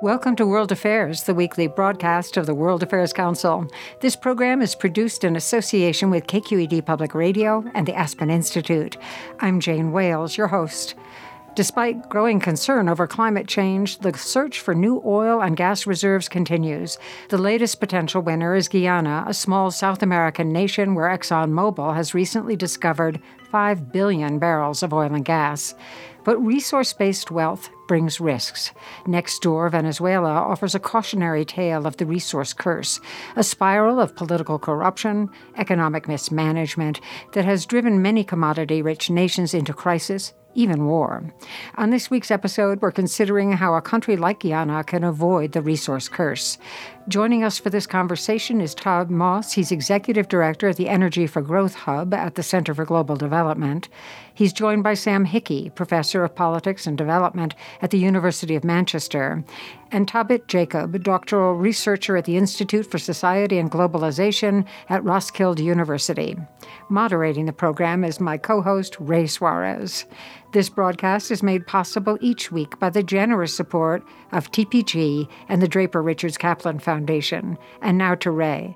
Welcome to World Affairs, the weekly broadcast of the World Affairs Council. This program is produced in association with KQED Public Radio and the Aspen Institute. I'm Jane Wales, your host. Despite growing concern over climate change, the search for new oil and gas reserves continues. The latest potential winner is Guyana, a small South American nation where ExxonMobil has recently discovered 5 billion barrels of oil and gas. But resource-based wealth brings risks. Next door, Venezuela offers a cautionary tale of the resource curse, a spiral of political corruption, economic mismanagement that has driven many commodity-rich nations into crisis, even war. On this week's episode, we're considering how a country like Guyana can avoid the resource curse. Joining us for this conversation is Todd Moss. He's Executive Director of the Energy for Growth Hub at the Center for Global Development. He's joined by Sam Hickey, Professor of Politics and Development at the University of Manchester, and Tabit Jacob, doctoral researcher at the Institute for Society and Globalization at Roskilde University. Moderating the program is my co-host, Ray Suarez. This broadcast is made possible each week by the generous support of TPG and the Draper Richards Kaplan Foundation. And now to Ray.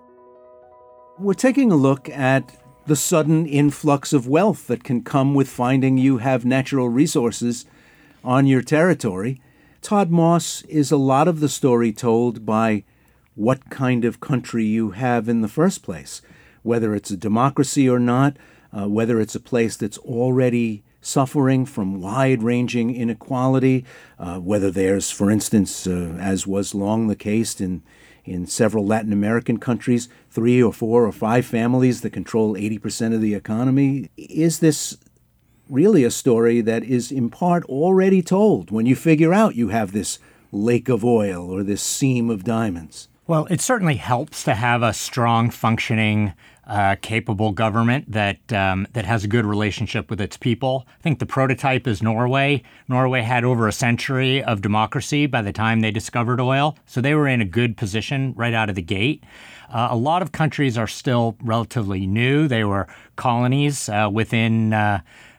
We're taking a look at the sudden influx of wealth that can come with finding you have natural resources on your territory. Todd Moss, is a lot of the story told by what kind of country you have in the first place, whether it's a democracy or not, whether it's a place that's already suffering from wide-ranging inequality, whether there's, for instance, as was long the case in several Latin American countries, 3 or 4 or 5 families that control 80% of the economy. Is this really a story that is in part already told when you figure out you have this lake of oil or this seam of diamonds? Well, it certainly helps to have a strong, functioning, capable government that has a good relationship with its people. I think the prototype is Norway. Norway had over a century of democracy by the time they discovered oil, so they were in a good position right out of the gate. A lot of countries are still relatively new. They were colonies within the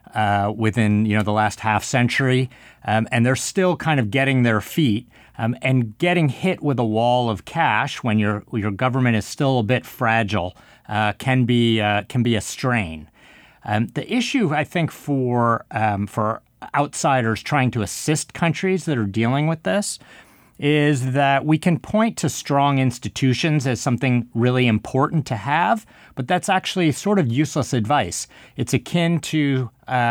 last half century, and they're still kind of getting their feet. And getting hit with a wall of cash when your government is still a bit fragile can be a strain. The issue, I think, for outsiders trying to assist countries that are dealing with this is that we can point to strong institutions as something really important to have, but that's actually sort of useless advice. It's akin to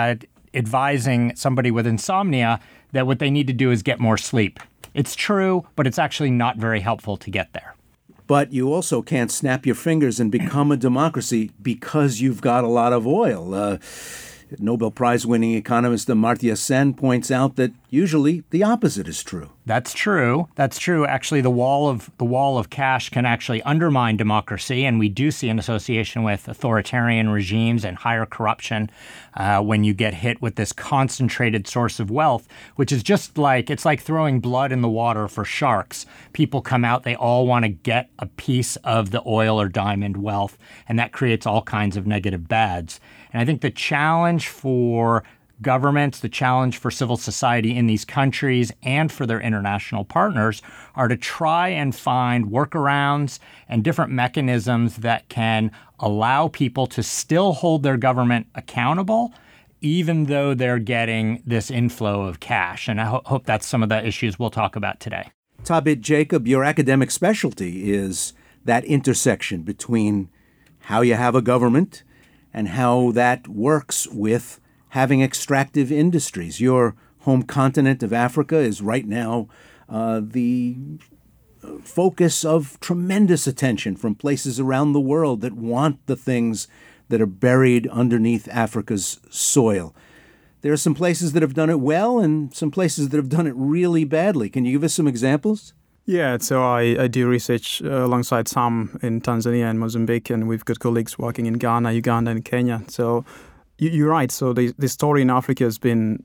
advising somebody with insomnia that what they need to do is get more sleep. It's true, but it's actually not very helpful to get there. But you also can't snap your fingers and become a democracy because you've got a lot of oil. Nobel Prize-winning economist Amartya Sen points out that usually the opposite is true. That's true. That's true. Actually, the wall of cash can actually undermine democracy, and we do see an association with authoritarian regimes and higher corruption when you get hit with this concentrated source of wealth, which is just like, it's like throwing blood in the water for sharks. People come out, they all want to get a piece of the oil or diamond wealth, and that creates all kinds of negative bads. And I think the challenge for governments, the challenge for civil society in these countries and for their international partners are to try and find workarounds and different mechanisms that can allow people to still hold their government accountable, even though they're getting this inflow of cash. And I hope that's some of the issues we'll talk about today. Tabit Jacob, your academic specialty is that intersection between how you have a government and how that works with having extractive industries. Your home continent of Africa is right now the focus of tremendous attention from places around the world that want the things that are buried underneath Africa's soil. There are some places that have done it well and some places that have done it really badly. Can you give us some examples? Yeah, so I do research alongside Sam in Tanzania and Mozambique, and we've got colleagues working in Ghana, Uganda, and Kenya. So you're right. So the story in Africa has been,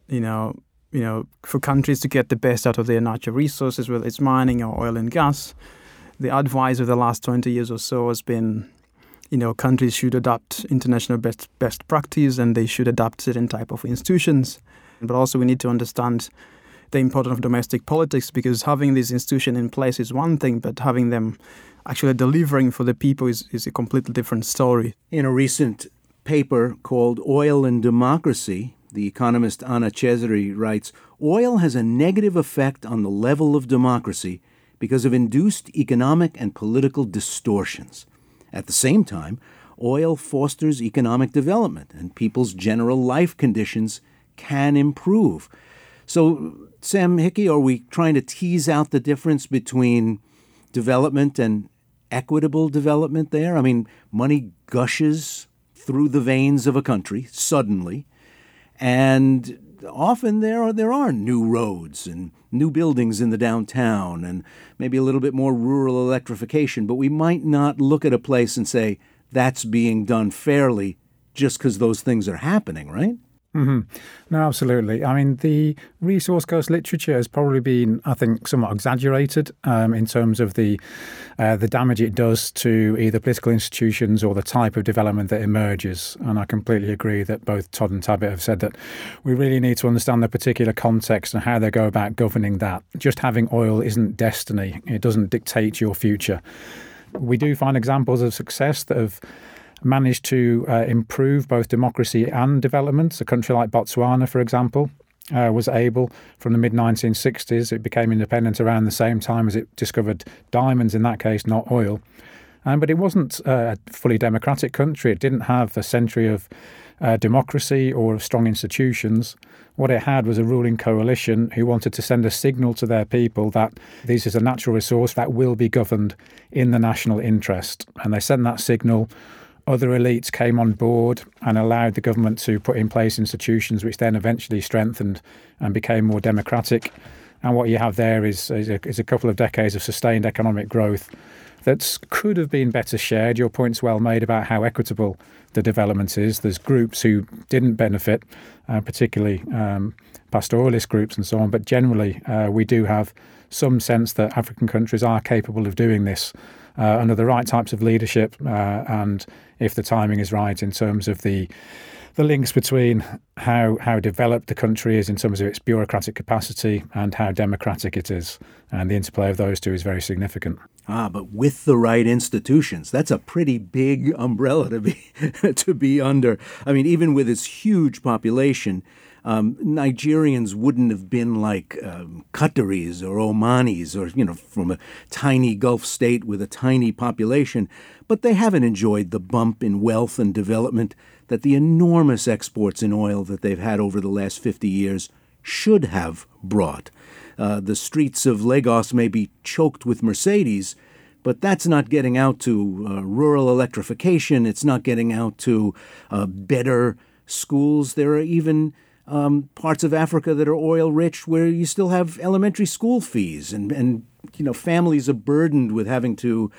for countries to get the best out of their natural resources, whether it's mining or oil and gas, the advice of the last 20 years or so has been, countries should adopt international best practice and they should adopt certain type of institutions. But also we need to understand the importance of domestic politics, because having this institution in place is one thing, but having them actually delivering for the people is a completely different story. In a recent paper called Oil and Democracy, the economist Anna Cesari writes, oil has a negative effect on the level of democracy because of induced economic and political distortions. At the same time, oil fosters economic development and people's general life conditions can improve. So, Sam Hickey, are we trying to tease out the difference between development and equitable development there? I mean, money gushes through the veins of a country suddenly, and often there are new roads and new buildings in the downtown and maybe a little bit more rural electrification, but we might not look at a place and say that's being done fairly just because those things are happening, right? Mm-hmm. No, absolutely. I mean, the resource curse literature has probably been, I think, somewhat exaggerated in terms of the damage it does to either political institutions or the type of development that emerges. And I completely agree that both Todd and Tabit have said that we really need to understand the particular context and how they go about governing that. Just having oil isn't destiny. It doesn't dictate your future. We do find examples of success that have managed to improve both democracy and development. A country like Botswana, for example, was able, from the mid-1960s, it became independent around the same time as it discovered diamonds, in that case, not oil. But it wasn't a fully democratic country. It didn't have a century of democracy or of strong institutions. What it had was a ruling coalition who wanted to send a signal to their people that this is a natural resource that will be governed in the national interest. And they sent that signal. Other elites came on board and allowed the government to put in place institutions which then eventually strengthened and became more democratic. And what you have there is a couple of decades of sustained economic growth that could have been better shared. Your point's well made about how equitable the development is. There's groups who didn't benefit, particularly pastoralist groups and so on. But generally, we do have some sense that African countries are capable of doing this under the right types of leadership and if the timing is right in terms of the links between how developed the country is in terms of its bureaucratic capacity and how democratic it is. And the interplay of those two is very significant. But with the right institutions, that's a pretty big umbrella to be under. I mean, even with its huge population, Nigerians wouldn't have been like Qataris or Omanis or, from a tiny Gulf state with a tiny population, but they haven't enjoyed the bump in wealth and development that the enormous exports in oil that they've had over the last 50 years should have brought. The streets of Lagos may be choked with Mercedes, but that's not getting out to rural electrification. It's not getting out to better schools. There are even parts of Africa that are oil-rich where you still have elementary school fees and families are burdened with having to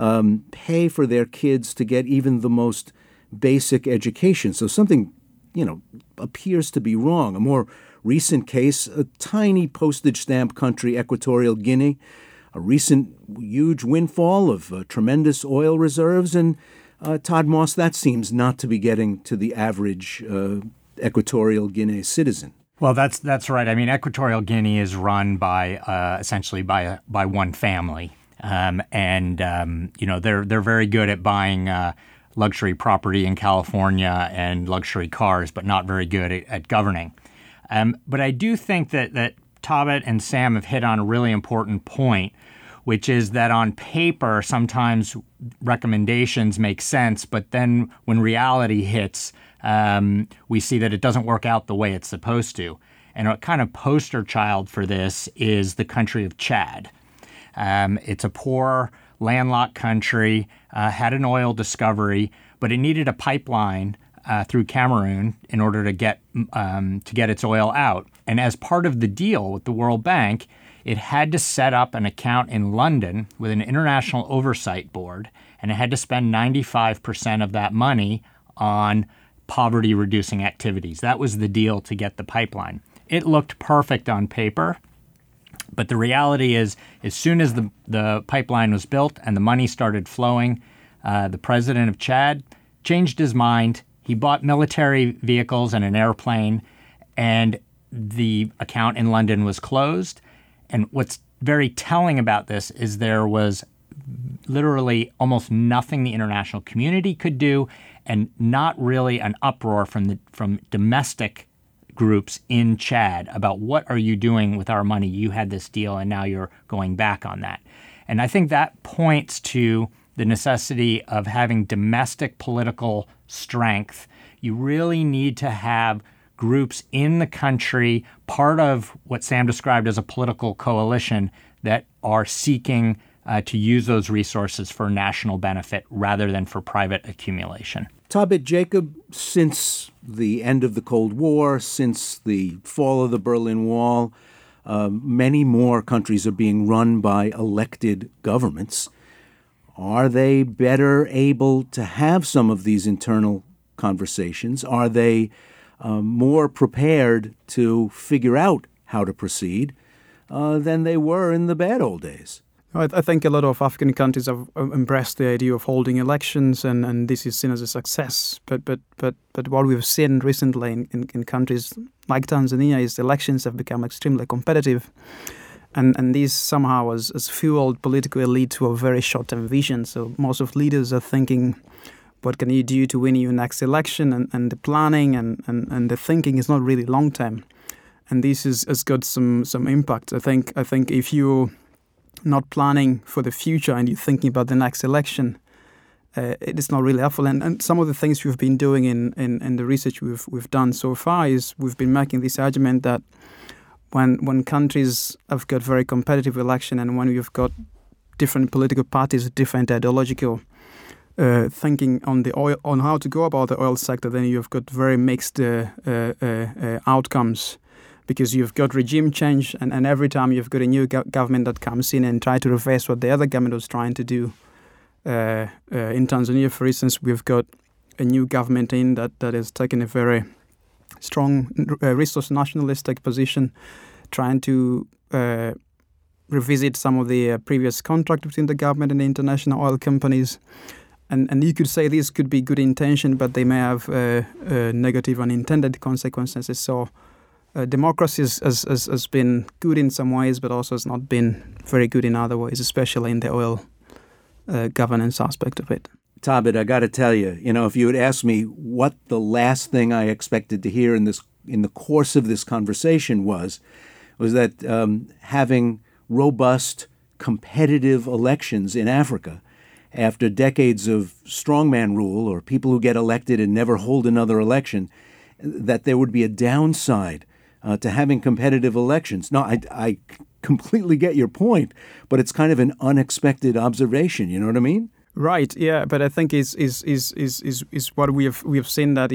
pay for their kids to get even the most basic education. So something, appears to be wrong. A more recent case, a tiny postage stamp country, Equatorial Guinea, a recent huge windfall of tremendous oil reserves. And Todd Moss, that seems not to be getting to the average Equatorial Guinea citizen. Well, that's right. I mean, Equatorial Guinea is run by essentially by one family, and they're very good at buying luxury property in California and luxury cars, but not very good at governing. But I do think that Tabit and Sam have hit on a really important point, which is that on paper, sometimes recommendations make sense, but then when reality hits, we see that it doesn't work out the way it's supposed to. And a kind of poster child for this is the country of Chad. It's a poor, landlocked country, had an oil discovery, but it needed a pipeline through Cameroon in order to get its oil out. And as part of the deal with the World Bank, it had to set up an account in London with an international oversight board, and it had to spend 95% of that money on poverty-reducing activities. That was the deal to get the pipeline. It looked perfect on paper, but the reality is, as soon as the pipeline was built and the money started flowing, the president of Chad changed his mind. He bought military vehicles and an airplane, and the account in London was closed. And what's very telling about this is there was literally almost nothing the international community could do, and not really an uproar from domestic groups in Chad about what are you doing with our money? You had this deal and now you're going back on that. And I think that points to the necessity of having domestic political strength. You really need to have groups in the country, part of what Sam described as a political coalition, that are seeking to use those resources for national benefit rather than for private accumulation. Thabit Jacob, since the end of the Cold War, since the fall of the Berlin Wall, many more countries are being run by elected governments. Are they better able to have some of these internal conversations? Are they more prepared to figure out how to proceed than they were in the bad old days? I think a lot of African countries have embraced the idea of holding elections, and this is seen as a success. But what we've seen recently in countries like Tanzania is elections have become extremely competitive, and this somehow has fueled political elite to a very short-term vision. So most of leaders are thinking, what can you do to win your next election? And the planning and the thinking is not really long-term, and this has got some impact. I think if you not planning for the future and you're thinking about the next election, it is not really helpful. And some of the things we've been doing in the research we've done so far is we've been making this argument that when countries have got very competitive election and when you've got different political parties, different ideological thinking on how to go about the oil sector, then you've got very mixed outcomes. Because you've got regime change, and every time you've got a new government that comes in and try to reverse what the other government was trying to do. In Tanzania, for instance, we've got a new government in that has taken a very strong resource nationalistic position, trying to revisit some of the previous contract between the government and the international oil companies. And you could say this could be good intention, but they may have negative unintended consequences. So democracy has been good in some ways, but also has not been very good in other ways, especially in the oil governance aspect of it. Thabit, I got to tell you, if you had asked me what the last thing I expected to hear in the course of this conversation was that having robust, competitive elections in Africa after decades of strongman rule or people who get elected and never hold another election, that there would be a downside to having competitive elections. No, I completely get your point, but it's kind of an unexpected observation. You know what I mean? Right. Yeah, but I think is what we have seen that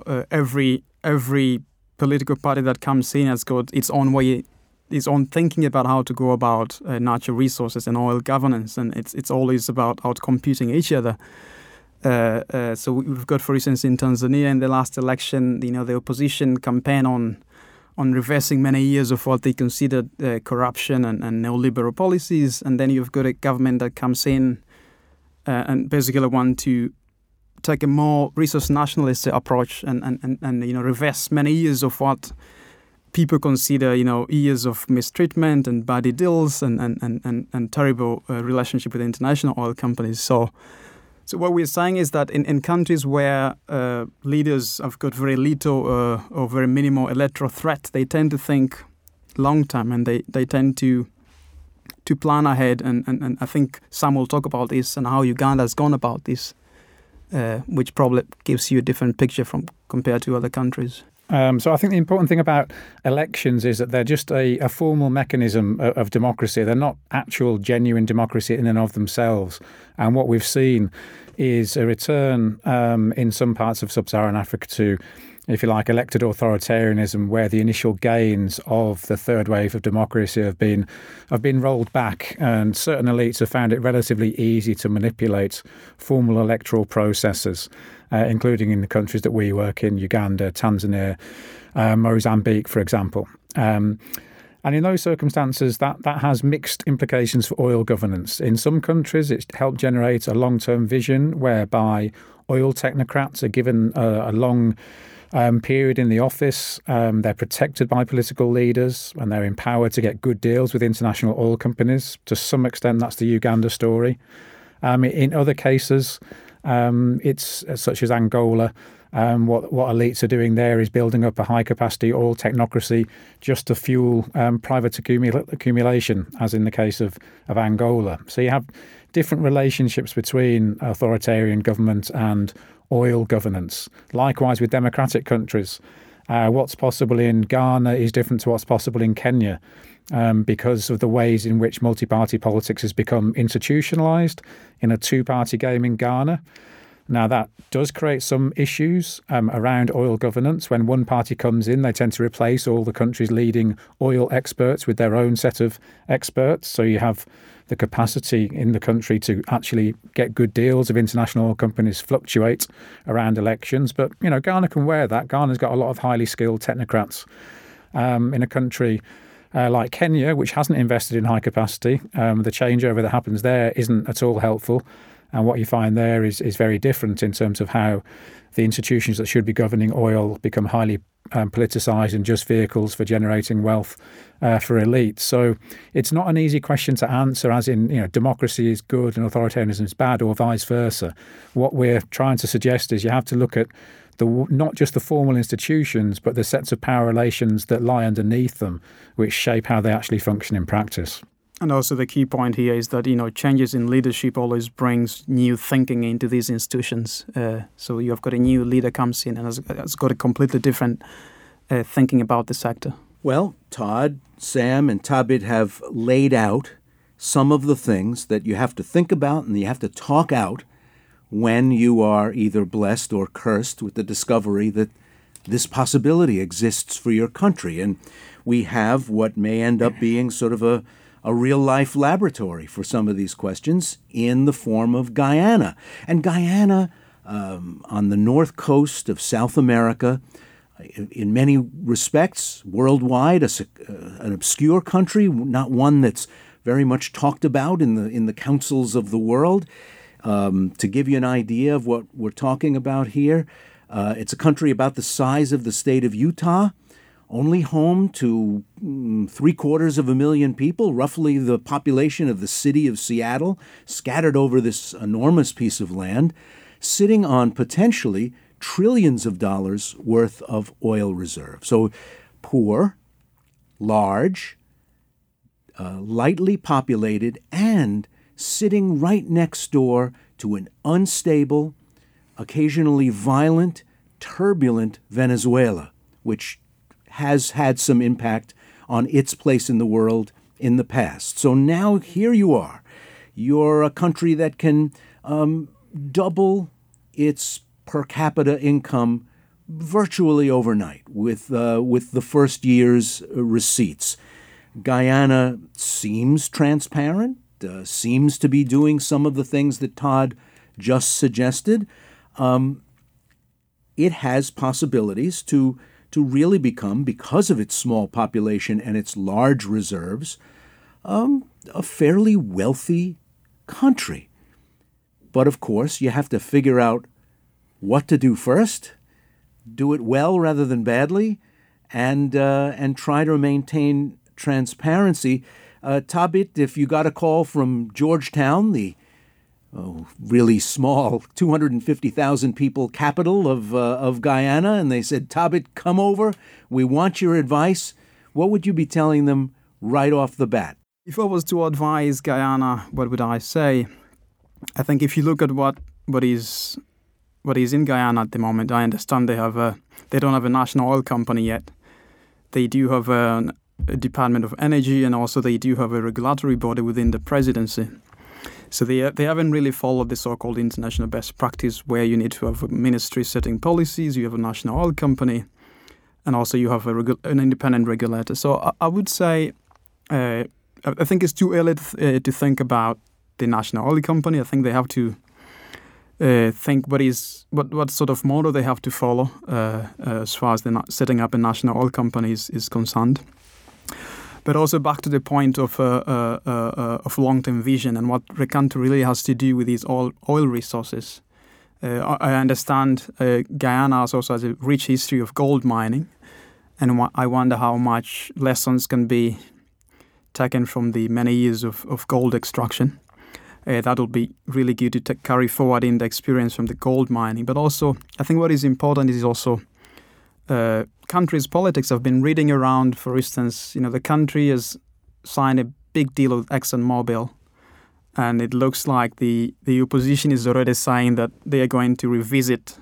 every political party that comes in has got its own way, its own thinking about how to go about natural resources and oil governance, and it's always about outcompeting each other. So we've got, for instance, in Tanzania in the last election, the opposition campaign on reversing many years of what they considered corruption and neoliberal policies, and then you've got a government that comes in and basically want to take a more resource nationalist approach and reverse many years of what people consider years of mistreatment and bad deals and terrible relationship with international oil companies. So what we're saying is that in countries where leaders have got very little or very minimal electoral threat, they tend to think long term and they tend to plan ahead. And I think Sam will talk about this and how Uganda has gone about this, which probably gives you a different picture compared to other countries. So I think the important thing about elections is that they're just a formal mechanism of democracy. They're not actual, genuine democracy in and of themselves. And what we've seen is a return in some parts of sub-Saharan Africa to, if you like, elected authoritarianism, where the initial gains of the third wave of democracy have been rolled back, and certain elites have found it relatively easy to manipulate formal electoral processes, including in the countries that we work in, Uganda, Tanzania, Mozambique, for example. And in those circumstances, that has mixed implications for oil governance. In some countries, it's helped generate a long-term vision whereby oil technocrats are given a long period in the office. They're protected by political leaders and they're empowered to get good deals with international oil companies. To some extent, that's the Uganda story. In other cases, it's such as Angola. What elites are doing there is building up a high-capacity oil technocracy just to fuel private accumulation, as in the case of Angola. So you have different relationships between authoritarian government and oil governance. Likewise with democratic countries. What's possible in Ghana is different to what's possible in Kenya because of the ways in which multi-party politics has become institutionalized in a two-party game in Ghana. Now, that does create some issues around oil governance. When one party comes in, they tend to replace all the country's leading oil experts with their own set of experts. So you have the capacity in the country to actually get good deals if international oil companies fluctuate around elections. But, Ghana can wear that. Ghana's got a lot of highly skilled technocrats in a country like Kenya, which hasn't invested in high capacity. The changeover that happens there isn't at all helpful. And what you find there is very different in terms of how the institutions that should be governing oil become highly politicized and just vehicles for generating wealth for elites. So it's not an easy question to answer, as in, democracy is good and authoritarianism is bad, or vice versa. What we're trying to suggest is you have to look at not just the formal institutions, but the sets of power relations that lie underneath them, which shape how they actually function in practice. And also the key point here is that, changes in leadership always brings new thinking into these institutions. So you've got a new leader comes in and has got a completely different thinking about the sector. Well, Todd, Sam, and Thabit have laid out some of the things that you have to think about and you have to talk out when you are either blessed or cursed with the discovery that this possibility exists for your country. And we have what may end up being sort of a real-life laboratory for some of these questions in the form of Guyana. And Guyana, on the north coast of South America, in many respects, worldwide, an obscure country, not one that's very much talked about in the councils of the world. To give you an idea of what we're talking about here, it's a country about the size of the state of Utah, only home to 750,000 people, roughly the population of the city of Seattle, scattered over this enormous piece of land, sitting on potentially trillions of dollars worth of oil reserve. So poor, large, lightly populated, and sitting right next door to an unstable, occasionally violent, turbulent Venezuela, which has had some impact on its place in the world in the past. So now here you are. You're a country that can double its per capita income virtually overnight with the first year's receipts. Guyana seems transparent, seems to be doing some of the things that Todd just suggested. It has possibilities to really become, because of its small population and its large reserves, a fairly wealthy country. But of course, you have to figure out what to do first, do it well rather than badly, and try to maintain transparency. Thabit, if you got a call from Georgetown, the really small 250,000 people capital of Guyana, and they said, Thabit, come over, we want your advice, what would you be telling them right off the bat? If I was to advise Guyana, what would I say? I think if you look at what is in Guyana at the moment, I understand they don't have a national oil company yet. They do have a Department of Energy, and also they do have a regulatory body within the presidency. So they haven't really followed the so-called international best practice, where you need to have a ministry setting policies, you have a national oil company, and also you have an independent regulator. So I would say, I think it's too early to think about the national oil company. I think they have to think what sort of model they have to follow as far as setting up a national oil company is concerned. But also back to the point of long-term vision and what the country really has to do with these oil resources. I understand Guyana also has a rich history of gold mining, and I wonder how much lessons can be taken from the many years of gold extraction. That'll be really good to carry forward in the experience from the gold mining. But also, I think what is important is also country's politics. I've been reading around, for instance, the country has signed a big deal with ExxonMobil, and it looks like the opposition is already saying that they are going to revisit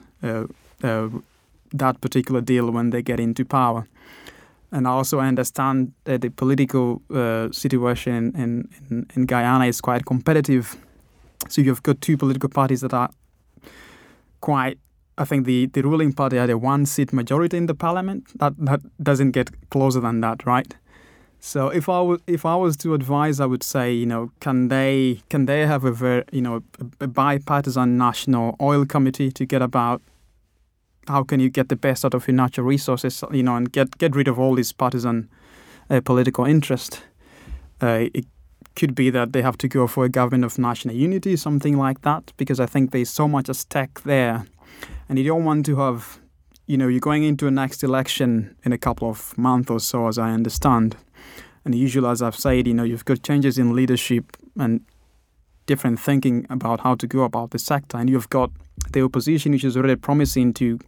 that particular deal when they get into power. And also I understand that the political situation in Guyana is quite competitive. So you've got two political parties that are quite, I think the ruling party had a 1-seat majority in the parliament. That doesn't get closer than that, right? So if I was to advise, I would say, can they have a bipartisan national oil committee to get about how can you get the best out of your natural resources, and get rid of all this partisan political interest. It could be that they have to go for a government of national unity, something like that, because I think there's so much at stake there. And you don't want to have, you're going into a next election in a couple of months or so, as I understand. And usually, as I've said, you've got changes in leadership and different thinking about how to go about the sector. And you've got the opposition, which is already promising to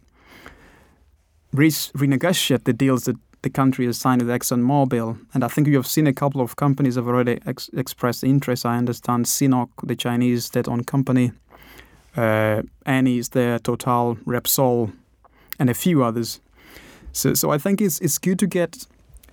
renegotiate the deals that the country has signed with ExxonMobil. And I think you have seen a couple of companies have already expressed interest. I understand CNOOC, the Chinese state-owned company, Eni is there, Total, Repsol, and a few others. So I think it's good to get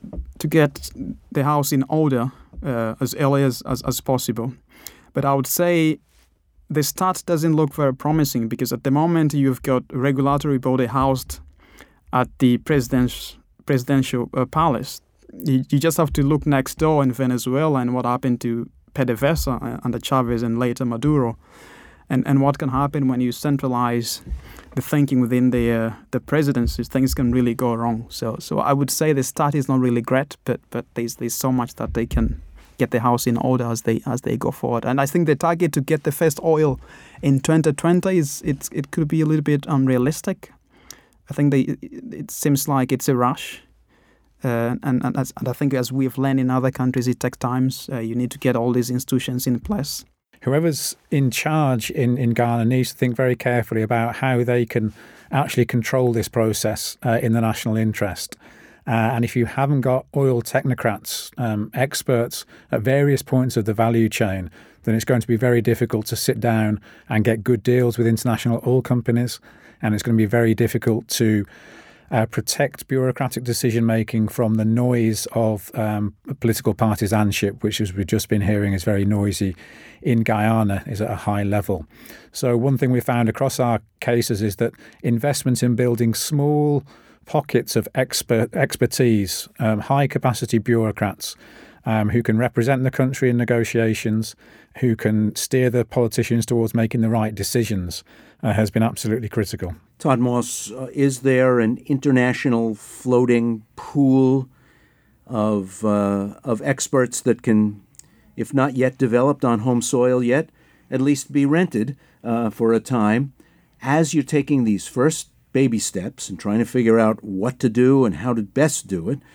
the house in order as early as possible. But I would say the start doesn't look very promising, because at the moment you've got a regulatory body housed at the presidential palace. You just have to look next door in Venezuela and what happened to PDVSA under Chavez and later Maduro, and what can happen when you centralize the thinking within the presidency. Things can really go wrong. So I would say the start is not really great, but there's so much that they can get the house in order as they go forward. And I think the target to get the first oil in 2020 it could be a little bit unrealistic. I think it seems like it's a rush. And I think, as we've learned in other countries, it takes time. You need to get all these institutions in place. Whoever's in charge in Ghana needs to think very carefully about how they can actually control this process in the national interest. And if you haven't got oil technocrats, experts at various points of the value chain, then it's going to be very difficult to sit down and get good deals with international oil companies. And it's going to be very difficult to protect bureaucratic decision-making from the noise of political partisanship, which, as we've just been hearing, is very noisy in Guyana, is at a high level. So one thing we found across our cases is that investment in building small pockets of expertise, high-capacity bureaucrats who can represent the country in negotiations, who can steer the politicians towards making the right decisions, has been absolutely critical. Todd Moss, is there an international floating pool of experts that can, if not yet developed on home soil yet, at least be rented for a time as you're taking these first baby steps and trying to figure out what to do and how to best do it,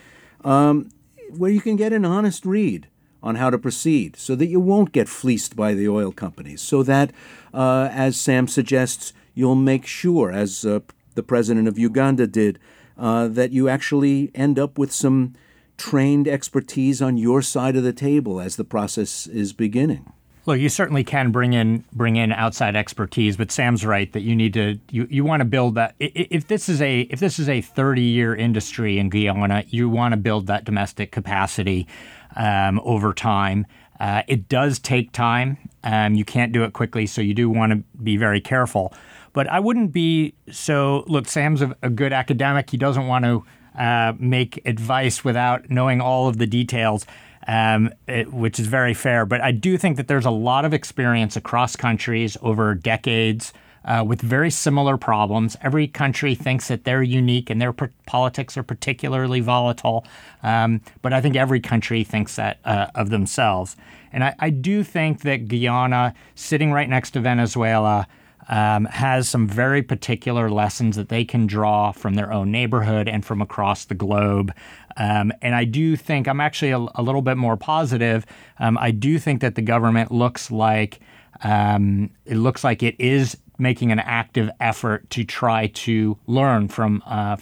where you can get an honest read on how to proceed so that you won't get fleeced by the oil companies, so that, as Sam suggests, you'll make sure, as the president of Uganda did, that you actually end up with some trained expertise on your side of the table as the process is beginning. Look, you certainly can bring in outside expertise, but Sam's right that you need to you want to build that. If this is a 30-year industry in Guyana, you want to build that domestic capacity over time. It does take time. You can't do it quickly, so you do want to be very careful. But I wouldn't be so. Look, Sam's a good academic. He doesn't want to make advice without knowing all of the details. Which is very fair. But I do think that there's a lot of experience across countries over decades with very similar problems. Every country thinks that they're unique and their politics are particularly volatile. But I think every country thinks that of themselves. And I do think that Guyana, sitting right next to Venezuela, has some very particular lessons that they can draw from their own neighborhood and from across the globe. And I do think I'm actually a little bit more positive. I do think that the government looks like it is making an active effort to try to learn from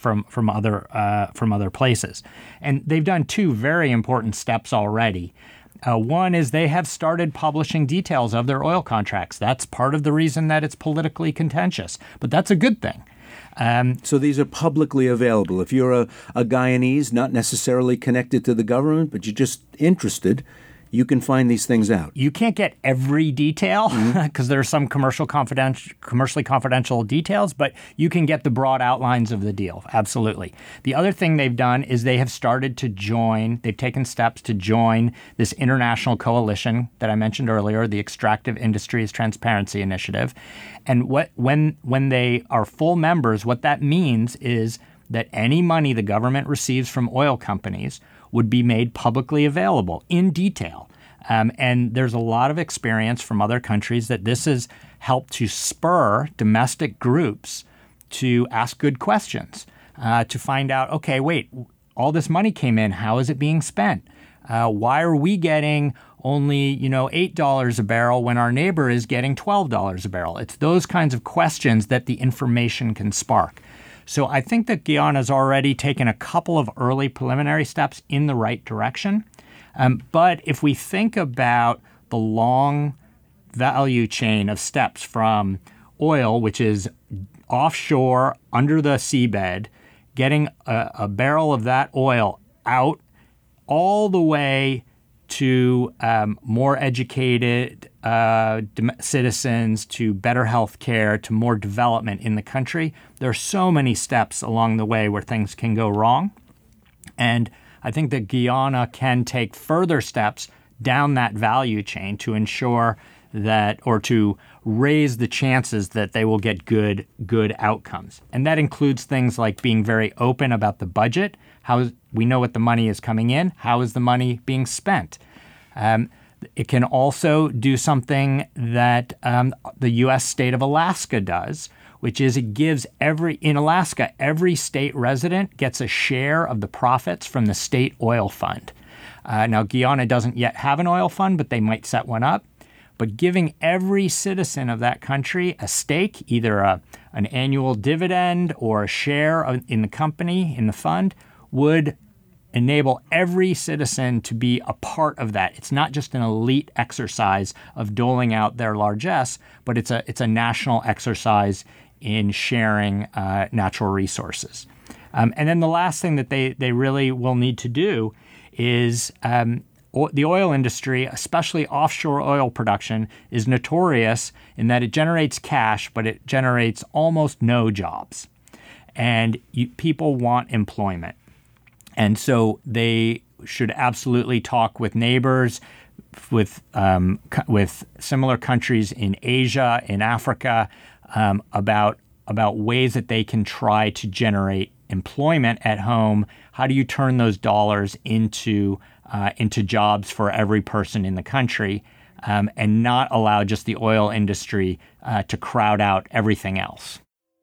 other places, and they've done two very important steps already. One is they have started publishing details of their oil contracts. That's part of the reason that it's politically contentious, but that's a good thing. So these are publicly available. If you're a Guyanese, not necessarily connected to the government, but you're just interested, you can find these things out. You can't get every detail because there are some commercially confidential details, but you can get the broad outlines of the deal. Absolutely. The other thing they've done is they've taken steps to join this international coalition that I mentioned earlier, the Extractive Industries Transparency Initiative. And when they are full members, what that means is that any money the government receives from oil companies would be made publicly available in detail. And there's a lot of experience from other countries that this has helped to spur domestic groups to ask good questions, to find out, okay, wait, all this money came in. How is it being spent? Why are we getting only, $8 a barrel when our neighbor is getting $12 a barrel? It's those kinds of questions that the information can spark. So I think that Guyana's already taken a couple of early preliminary steps in the right direction. But if we think about the long value chain of steps from oil, which is offshore under the seabed, getting a barrel of that oil out all the way to more educated citizens, to better health care, to more development in the country. There are so many steps along the way where things can go wrong. And I think that Guyana can take further steps down that value chain to ensure that, or to raise the chances that they will get good outcomes. And that includes things like being very open about the budget. We know what the money is coming in. How is the money being spent? It can also do something that the U.S. state of Alaska does, which is it gives in Alaska, every state resident gets a share of the profits from the state oil fund. Now, Guyana doesn't yet have an oil fund, but they might set one up. But giving every citizen of that country a stake, either an annual dividend or a share in the company, in the fund, would enable every citizen to be a part of that. It's not just an elite exercise of doling out their largesse, but it's a national exercise in sharing natural resources. And then the last thing that they really will need to do is the oil industry, especially offshore oil production, is notorious in that it generates cash, but it generates almost no jobs. And people want employment. And so they should absolutely talk with neighbors, with similar countries in Asia, in Africa, about ways that they can try to generate employment at home. How do you turn those dollars into jobs for every person in the country, and not allow just the oil industry to crowd out everything else?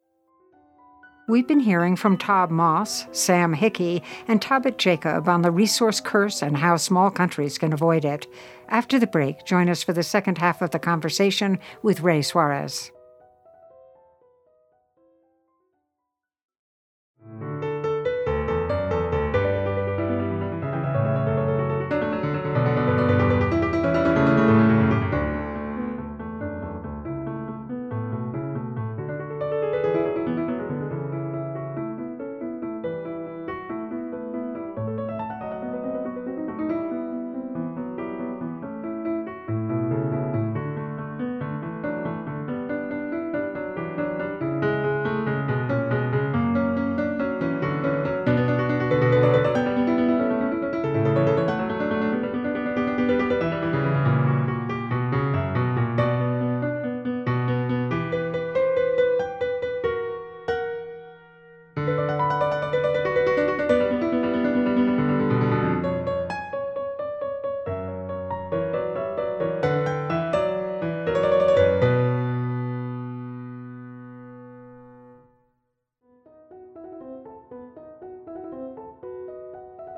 We've been hearing from Todd Moss, Sam Hickey, and Tabit Jacob on the resource curse and how small countries can avoid it. After the break, join us for the second half of the conversation with Ray Suarez.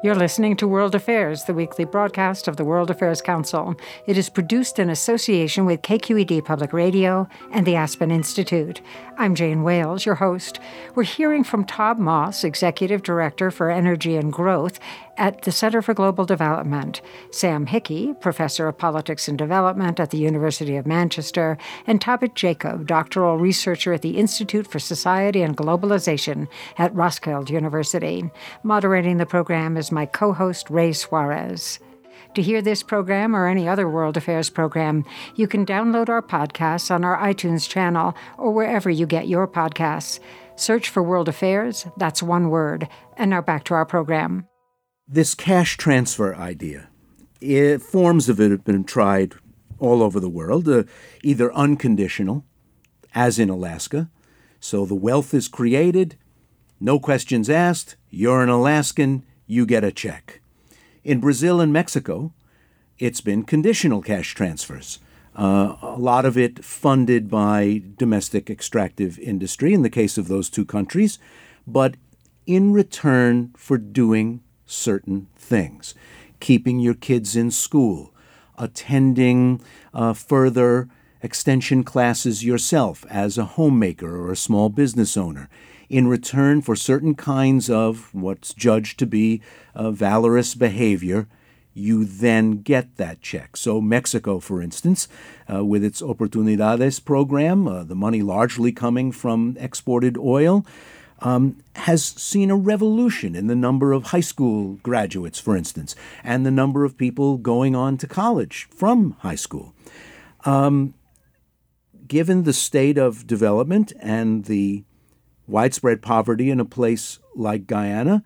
You're listening to World Affairs, the weekly broadcast of the World Affairs Council. It is produced in association with KQED Public Radio and the Aspen Institute. I'm Jane Wales, your host. We're hearing from Todd Moss, Executive Director for Energy and Growth at the Center for Global Development, Sam Hickey, Professor of Politics and Development at the University of Manchester, and Tabit Jacob, Doctoral Researcher at the Institute for Society and Globalization at Roskilde University. Moderating the program is my co-host, Ray Suarez. To hear this program or any other World Affairs program, you can download our podcasts on our iTunes channel or wherever you get your podcasts. Search for World Affairs, that's one word. And now back to our program. This cash transfer idea, forms of it have been tried all over the world, either unconditional, as in Alaska. So the wealth is created, no questions asked, you're an Alaskan, you get a check. In Brazil and Mexico, it's been conditional cash transfers. A lot of it funded by domestic extractive industry in the case of those two countries, but in return for doing certain things. Keeping your kids in school, attending further extension classes yourself as a homemaker or a small business owner, in return for certain kinds of what's judged to be valorous behavior, you then get that check. So Mexico, for instance, with its Oportunidades program, the money largely coming from exported oil, has seen a revolution in the number of high school graduates, for instance, and the number of people going on to college from high school. Given the state of development and the widespread poverty in a place like Guyana,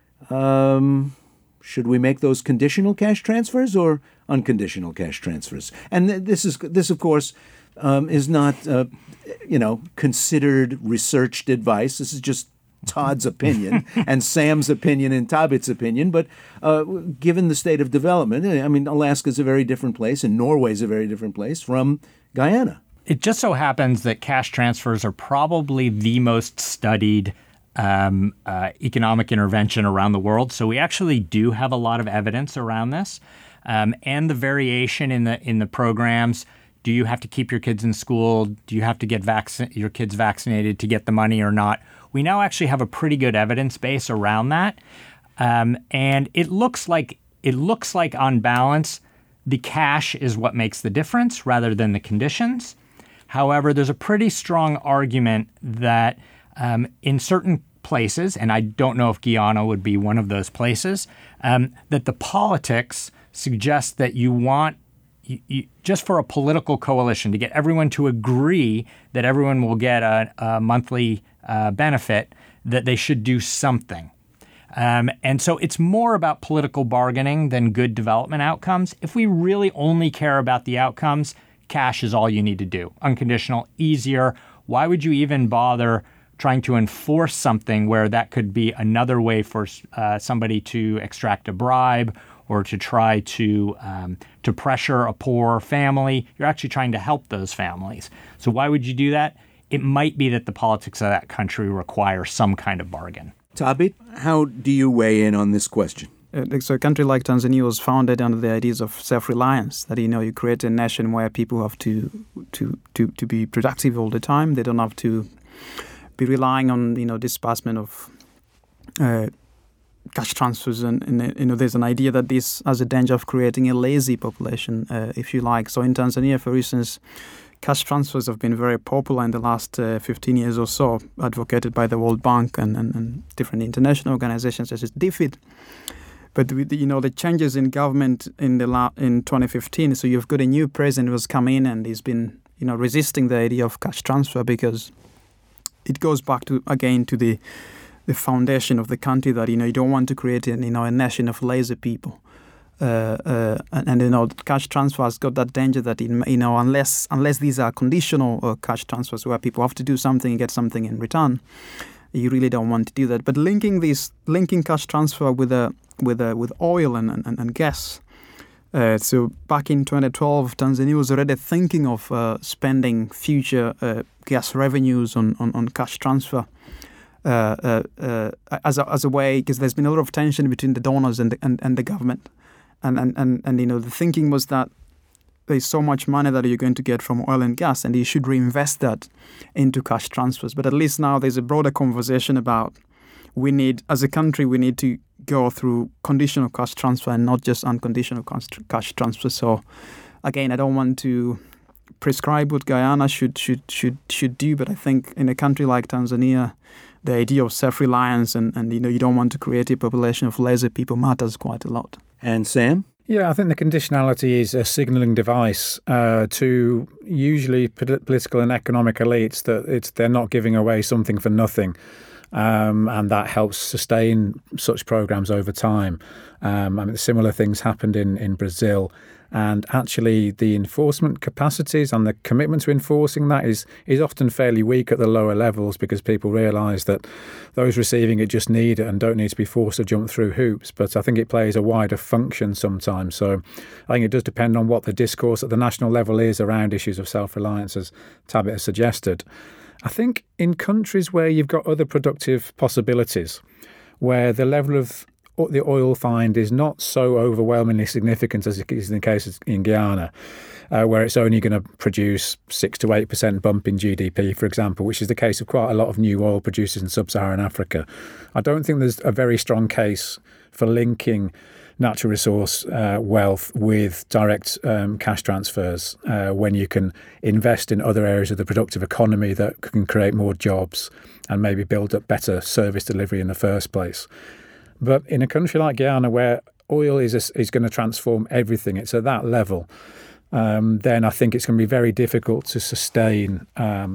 should we make those conditional cash transfers or unconditional cash transfers? And this of course, is not, considered researched advice. This is just Todd's opinion and Sam's opinion and Tabit's opinion. But given the state of development, I mean, Alaska's a very different place and Norway's a very different place from Guyana. It just so happens that cash transfers are probably the most studied economic intervention around the world. So we actually do have a lot of evidence around this, and the variation in the programs. Do you have to keep your kids in school? Do you have to get your kids vaccinated to get the money or not? We now actually have a pretty good evidence base around that, and it looks like on balance, the cash is what makes the difference rather than the conditions. However, there's a pretty strong argument that in certain places, and I don't know if Guyana would be one of those places, that the politics suggest that you want, just for a political coalition, to get everyone to agree that everyone will get a monthly benefit, that they should do something. And so it's more about political bargaining than good development outcomes. If we really only care about the outcomes, cash is all you need to do. Unconditional, easier. Why would you even bother trying to enforce something where that could be another way for somebody to extract a bribe or to try to pressure a poor family? You're actually trying to help those families. So why would you do that? It might be that the politics of that country require some kind of bargain. Tabit, how do you weigh in on this question? So a country like Tanzania was founded under the ideas of self-reliance, that, you create a nation where people have to be productive all the time. They don't have to be relying on, disbursement of cash transfers. And there's an idea that this has a danger of creating a lazy population, if you like. So in Tanzania, for instance, cash transfers have been very popular in the last 15 years or so, advocated by the World Bank and different international organizations such as DFID. But with the changes in government in 2015, so you've got a new president who's come in and he's been resisting the idea of cash transfer because it goes back to the foundation of the country that you don't want to create a nation of lazy people. And cash transfer has got that danger that unless these are conditional cash transfers where people have to do something and get something in return, you really don't want to do that. But linking cash transfer with oil and gas. So back in 2012, Tanzania was already thinking of spending future gas revenues on cash transfer. as a way, because there's been a lot of tension between the donors and the government, and the thinking was that there's so much money that you're going to get from oil and gas, and you should reinvest that into cash transfers. But at least now there's a broader conversation about as a country, we need to go through conditional cash transfer and not just unconditional cash transfer. So again, I don't want to prescribe what Guyana should do, but I think in a country like Tanzania, the idea of self-reliance and you don't want to create a population of lazy people matters quite a lot. And Sam? Yeah, I think the conditionality is a signalling device to usually political and economic elites that they're not giving away something for nothing. And that helps sustain such programs over time. Similar things happened in Brazil. And actually, the enforcement capacities and the commitment to enforcing that is often fairly weak at the lower levels, because people realise that those receiving it just need it and don't need to be forced to jump through hoops. But I think it plays a wider function sometimes. So I think it does depend on what the discourse at the national level is around issues of self-reliance, as Tabit has suggested. I think in countries where you've got other productive possibilities, where the level of the oil find is not so overwhelmingly significant as it is in the case in Guyana, where it's only going to produce 6 to 8% bump in GDP, for example, which is the case of quite a lot of new oil producers in sub-Saharan Africa. I don't think there's a very strong case for linking natural resource wealth with direct cash transfers when you can invest in other areas of the productive economy that can create more jobs and maybe build up better service delivery in the first place. But in a country like Guyana, where oil is going to transform everything, it's at that level, then I think it's going to be very difficult to sustain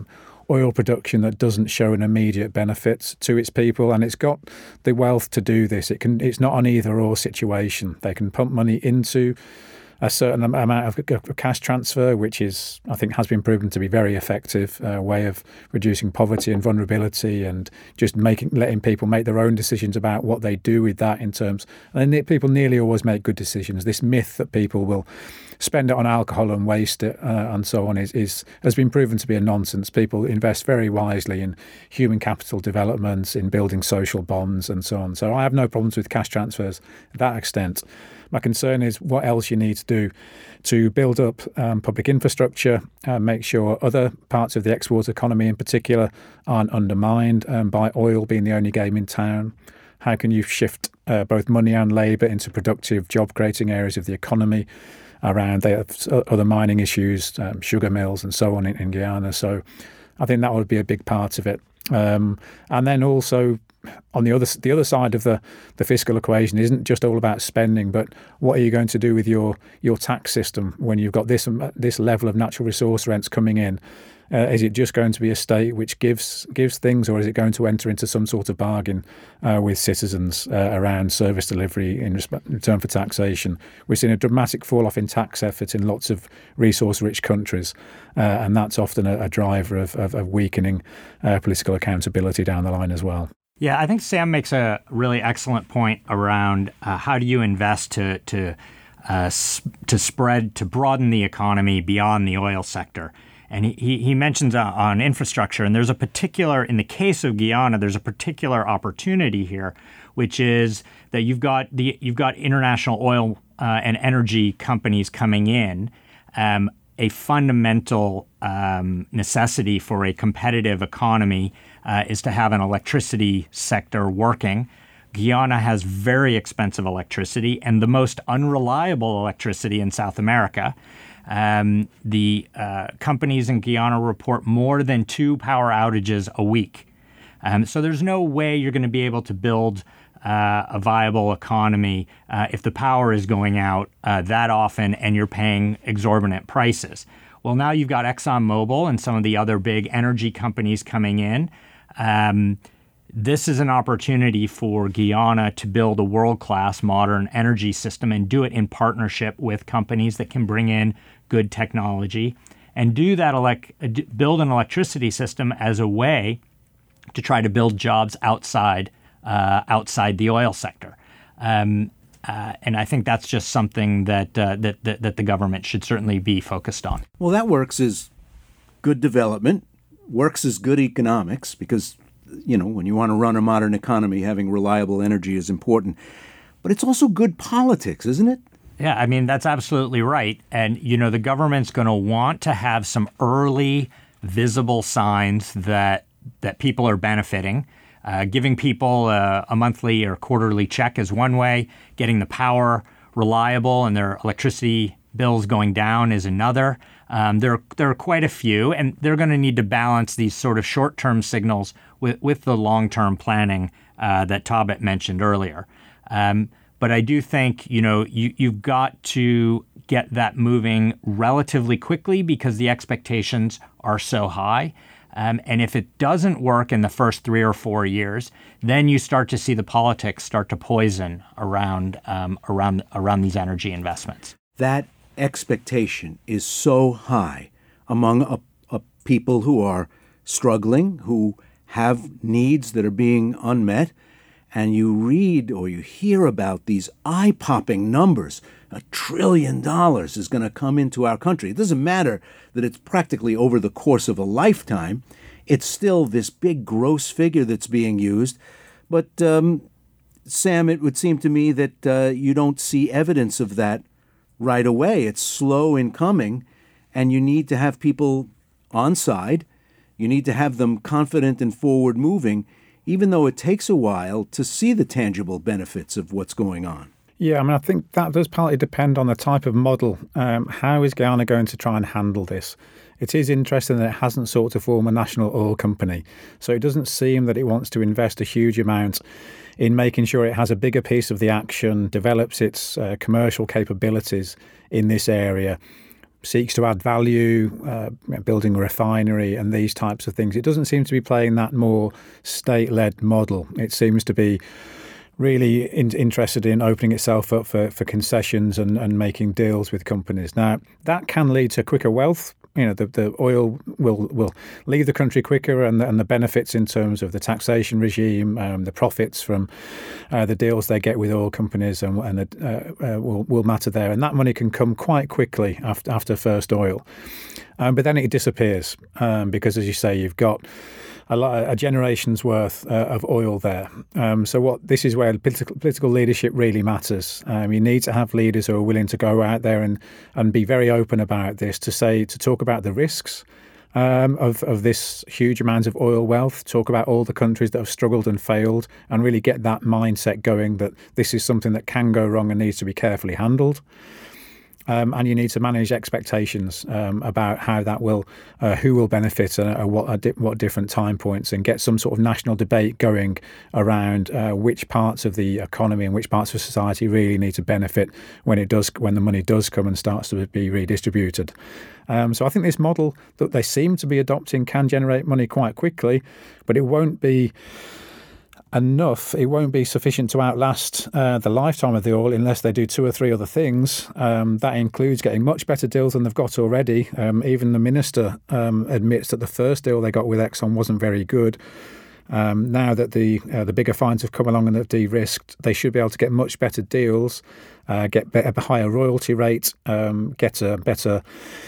oil production that doesn't show an immediate benefit to its people. And it's got the wealth to do this. It's not an either-or situation. They can pump money into a certain amount of cash transfer, which is, I think, has been proven to be very effective way of reducing poverty and vulnerability, and just letting people make their own decisions about what they do with that in terms. And people nearly always make good decisions. This myth that people will spend it on alcohol and waste it and so on has been proven to be a nonsense. People invest very wisely in human capital development, in building social bonds and so on. So I have no problems with cash transfers to that extent. My concern is what else you need to do to build up public infrastructure, make sure other parts of the export economy in particular aren't undermined by oil being the only game in town. How can you shift both money and labour into productive job-creating areas of the economy around other mining issues, sugar mills and so on in Guyana? So I think that would be a big part of it. And then also, on the other side of the fiscal equation isn't just all about spending, but what are you going to do with your tax system when you've got this level of natural resource rents coming in? Is it just going to be a state which gives things, or is it going to enter into some sort of bargain with citizens around service delivery in return for taxation? We've seen a dramatic fall-off in tax effort in lots of resource-rich countries, and that's often a driver of weakening political accountability down the line as well. Yeah, I think Sam makes a really excellent point around how do you invest to broaden the economy beyond the oil sector. And he mentions on infrastructure, and in the case of Guyana, there's a particular opportunity here, which is that you've got international oil and energy companies coming in. A fundamental necessity for a competitive economy is to have an electricity sector working. Guyana has very expensive electricity and the most unreliable electricity in South America. The companies in Guyana report more than 2 power outages a week. So there's no way you're going to be able to build a viable economy if the power is going out that often and you're paying exorbitant prices. Well, now you've got ExxonMobil and some of the other big energy companies coming in. This is an opportunity for Guyana to build a world-class modern energy system and do it in partnership with companies that can bring in good technology and do that build an electricity system as a way to try to build jobs outside the oil sector. And I think that's just something that the government should certainly be focused on. Well, that works as good development, works as good economics, because when you want to run a modern economy, having reliable energy is important. But it's also good politics, isn't it? Yeah, I mean, that's absolutely right. And, the government's going to want to have some early visible signs that people are benefiting. Giving people a monthly or quarterly check is one way. Getting the power reliable and their electricity bills going down is another. There are quite a few, and they're going to need to balance these sort of short-term signals with the long-term planning that Tobit mentioned earlier. But I do think, you've got to get that moving relatively quickly because the expectations are so high. And if it doesn't work in the first 3 or 4 years, then you start to see the politics start to poison around these energy investments. That expectation is so high among a people who are struggling, who have needs that are being unmet. And you read or you hear about these eye-popping numbers. $1 trillion is going to come into our country. It doesn't matter that it's practically over the course of a lifetime. It's still this big gross figure that's being used. But, Sam, it would seem to me that you don't see evidence of that right away. It's slow in coming, and you need to have people on side. You need to have them confident and forward-moving, even though it takes a while to see the tangible benefits of what's going on. Yeah, I mean, I think that does partly depend on the type of model. How is Ghana going to try and handle this? It is interesting that it hasn't sought to form a national oil company. So it doesn't seem that it wants to invest a huge amount in making sure it has a bigger piece of the action, develops its commercial capabilities in this area, seeks to add value, building a refinery and these types of things. It doesn't seem to be playing that more state-led model. It seems to be really interested in opening itself up for concessions and making deals with companies. Now, that can lead to quicker wealth. The oil will leave the country quicker, and the benefits in terms of the taxation regime, the profits from the deals they get with oil companies, will matter there. And that money can come quite quickly after first oil, but then it disappears because, as you say, you've got a generation's worth of oil there. So this is where political leadership really matters. You need to have leaders who are willing to go out there and be very open about this, to talk about the risks of this huge amount of oil wealth, talk about all the countries that have struggled and failed, and really get that mindset going that this is something that can go wrong and needs to be carefully handled. And you need to manage expectations about how that will, who will benefit at what different time points, and get some sort of national debate going around which parts of the economy and which parts of society really need to benefit when the money does come and starts to be redistributed. So I think this model that they seem to be adopting can generate money quite quickly, but it won't be enough. It won't be sufficient to outlast the lifetime of the oil unless they do 2 or 3 other things. That includes getting much better deals than they've got already. Even the minister admits that the first deal they got with Exxon wasn't very good. Now that the bigger finds have come along and have de-risked, they should be able to get much better deals, get a higher royalty rate, get a better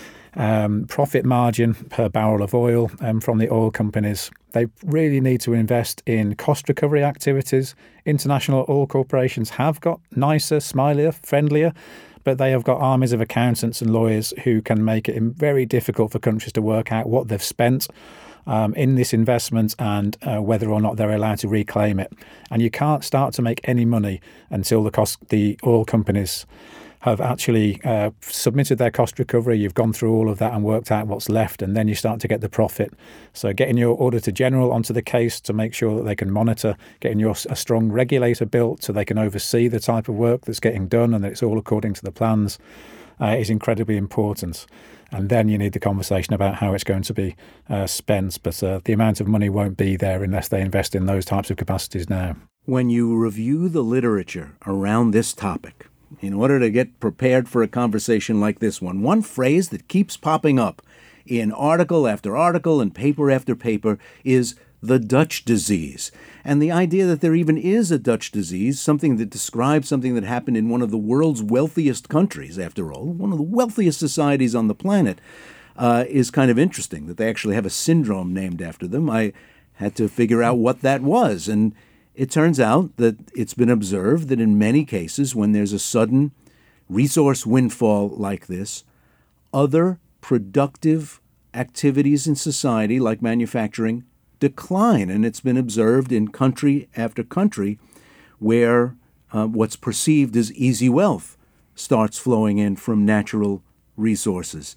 profit margin per barrel of oil from the oil companies. They really need to invest in cost recovery activities. International oil corporations have got nicer, smilier, friendlier, but they have got armies of accountants and lawyers who can make it very difficult for countries to work out what they've spent in this investment and whether or not they're allowed to reclaim it. And you can't start to make any money until the oil companies have actually submitted their cost recovery. You've gone through all of that and worked out what's left, and then you start to get the profit. So getting your Auditor General onto the case to make sure that they can monitor, getting a strong regulator built so they can oversee the type of work that's getting done and that it's all according to the plans is incredibly important. And then you need the conversation about how it's going to be spent. But the amount of money won't be there unless they invest in those types of capacities now. When you review the literature around this topic, in order to get prepared for a conversation like this one phrase that keeps popping up in article after article and paper after paper is the Dutch disease. And the idea that there even is a Dutch disease, something that describes something that happened in one of the world's wealthiest countries, after all, one of the wealthiest societies on the planet, is kind of interesting, that they actually have a syndrome named after them. I had to figure out what that was. And it turns out that it's been observed that in many cases, when there's a sudden resource windfall like this, other productive activities in society, like manufacturing, decline. And it's been observed in country after country where what's perceived as easy wealth starts flowing in from natural resources.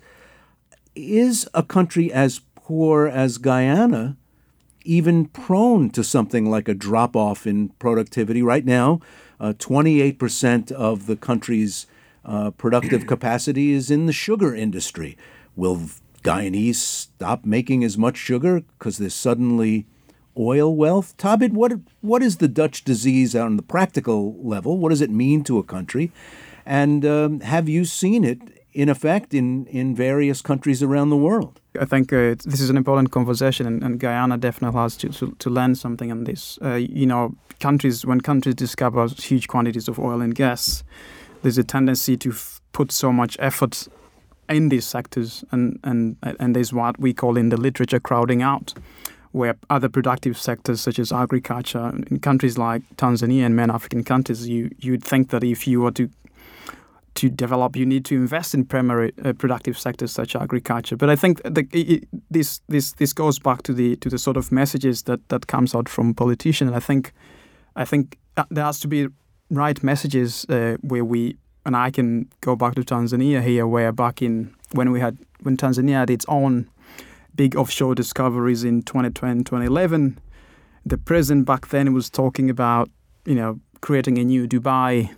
Is a country as poor as Guyana even prone to something like a drop-off in productivity? Right now, 28% of the country's productive capacity is in the sugar industry. Will Guyanese stop making as much sugar because there's suddenly oil wealth? Tabit, what is the Dutch disease on the practical level? What does it mean to a country? And have you seen it in effect in various countries around the world? I think this is an important conversation, and Guyana definitely has to learn something on this. When countries discover huge quantities of oil and gas, there's a tendency to put so much effort in these sectors, and there's what we call in the literature crowding out, where other productive sectors such as agriculture, in countries like Tanzania and many African countries, you'd think that if you were to develop, you need to invest in primary productive sectors such as agriculture. But I think this goes back to the sort of messages that comes out from politicians. I think there has to be right messages and I can go back to Tanzania here, where when Tanzania had its own big offshore discoveries in 2010, 2011, the president back then was talking about creating a new Dubai.